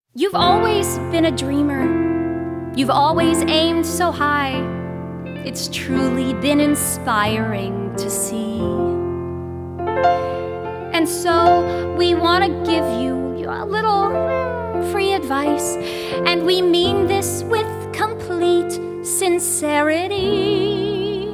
You've always been a dreamer. You've always aimed so high. It's truly been inspiring to see. And so we want to give you a little free advice, and we mean this with complete sincerity.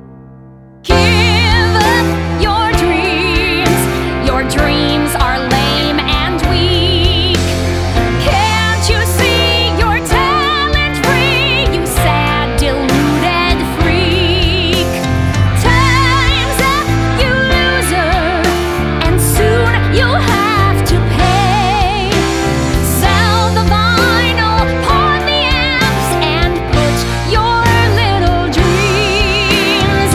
Give up your dreams. Your dreams are lame and weak. Can't you see your talent free, you sad, deluded freak? Time's up, you loser, and soon you'll have to pay. Sell the vinyl, pawn the amps, and put your little dreams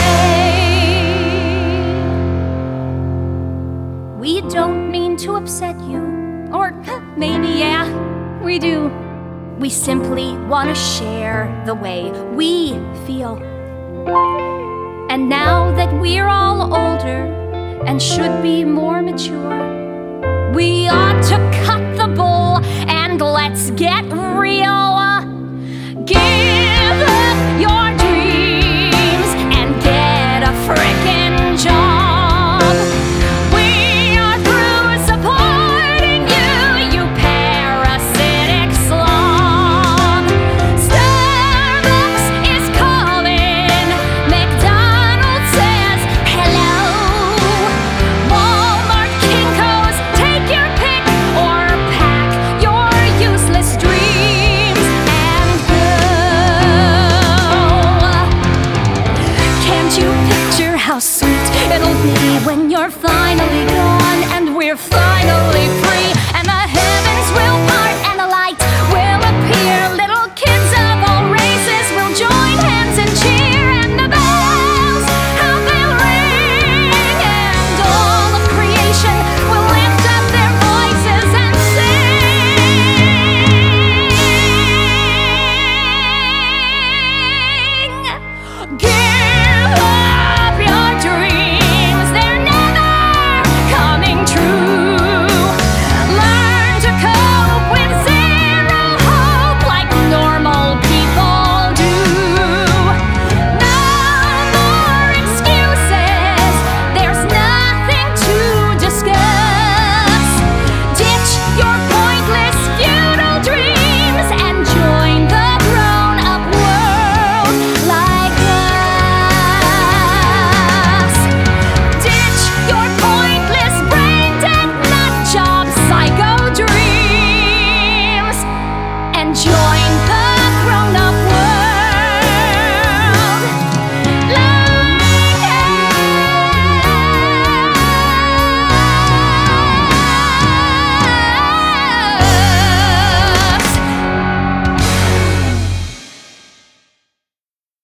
away. We don't mean to upset you, or maybe, yeah, we do. We simply want to share the way we feel. And now that we're all older and should be more mature, we ought to cut the bull and let's get